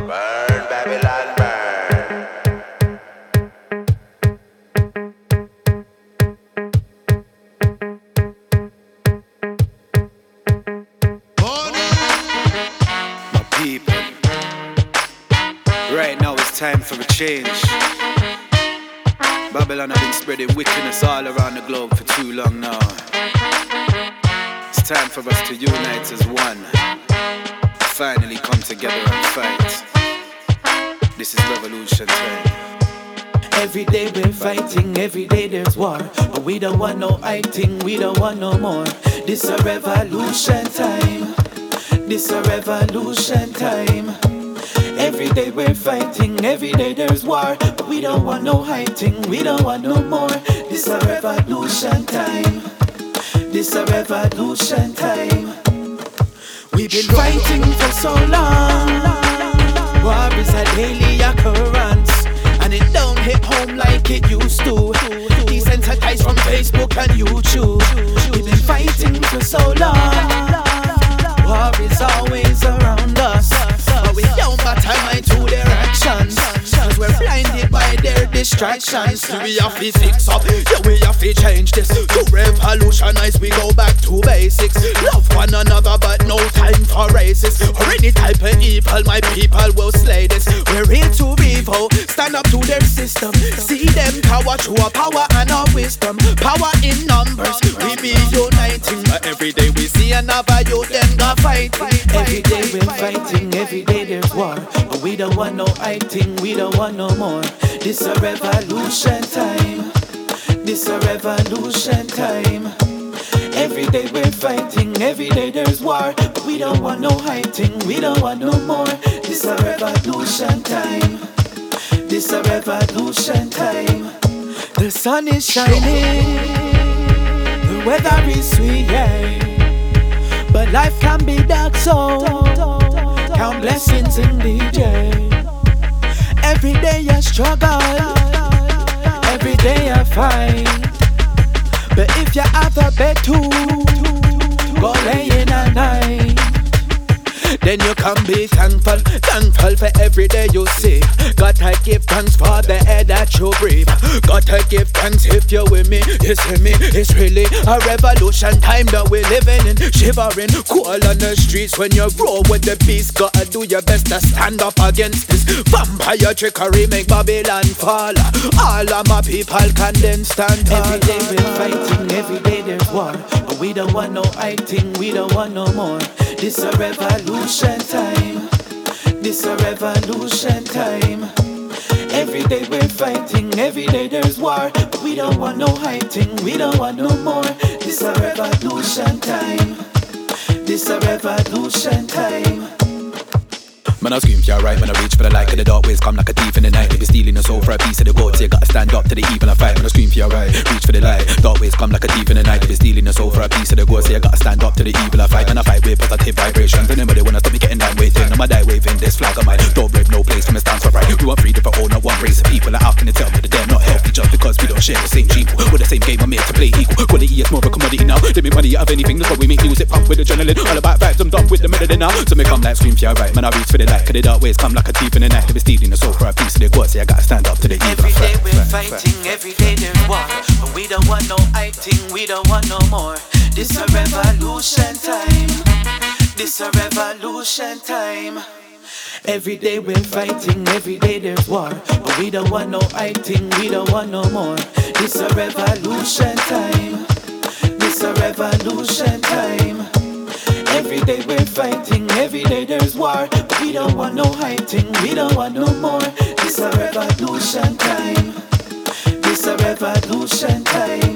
Burn, Babylon, burn. My people, right now it's time for a change. Babylon have been spreading wickedness all around the globe for too long now. It's time for us to unite as one. Finally come together and fight. This is revolution time. Every day we're fighting, every day there's war. But we don't want no fighting, we don't want no more. This a revolution time. This a revolution time. Every day we're fighting, every day there's war. But we don't want no fighting, we don't want no more. This a revolution time. This a revolution time. We've been fighting for so long. War is a daily occurrence, and it don't hit home like it used to. Desensitized from Facebook and YouTube. We've been fighting for so long. War is always around us, but we don't matter mind to their actions, cause we're blinded by their distractions. We have to fix up, yeah, we have to change this. To revolutionize, we go back to basics. Love one another, but no time for races or any type of evil. My people will slay this. We're here to evil, stand up to their system. See them power through our power and our wisdom. Power in numbers, we be uniting. But every day we see another youth, them go fighting. Every day we're fighting, every day there's war. But we don't want no fighting, we don't want no more. This a revolution time. This a revolution time. Every day we're fighting, every day there's war. But we don't want no fighting, we don't want no more. This a revolution time. This a revolution time. The sun is shining, the weather is sweet, yeah. But life can be dark, so count blessings in DJ. Every day I struggle, every day I fight. But if you have a bed too, go lay in at night. Then you can be thankful, thankful for every day you see. Gotta give thanks for the air that you breathe. Gotta give thanks if you're with me, you see me. It's really a revolution time that we're living in. Shivering, cool on the streets when you roll with the beast. Gotta do your best to stand up against this vampire trickery, make Babylon fall. All of my people can then stand tall. Every day we're fighting, every day there's war. But we don't want no fighting, we don't want no more. This a revolution time. This a revolution time. Every day we're fighting, every day there's war. But we don't want no fighting, we don't want no more. This a revolution time. This a revolution time. Man, I scream for your right, man, I reach for the light. Cause the dark ways come like a thief in the night. They be stealing the soul for a piece of the gold, so you gotta stand up to the evil and fight. Man, I scream for your right, reach for the light. Dark ways come like a thief in the night. They be stealing the soul for a piece of the gold, so you gotta stand up to the evil and fight. And I fight with positive vibrations. Remember they wanna stop me getting down waiting. I'ma die waving this flag of mine. Don't break no place from a stance for right. We want freedom for all, not one race of people. And how can they tell me that they're not healthy just because we don't share the same gene pool? We're the same game, I'm made to play equal. Quality is more of a commodity now. They make money out of anything, that's why we make music pump with adrenaline. All about vibes, I'm done with the melody now. So me come like scream for your right, man, I reach for the light. Cause the dark ways come like a thief in the night. They be stealing the soul for a piece of their God, so I gotta stand up to the evil. Every day we're fighting, every day there's war. But we don't want no fighting, we don't want no more. This a revolution time. This a revolution time. Every day we're fighting, every day there's war. But we don't want no fighting, we don't want no more. This a revolution time. This a revolution time. Every day we're fighting, every day there's war. But we don't want no fighting, we don't want no more. This a revolution time. This a revolution time.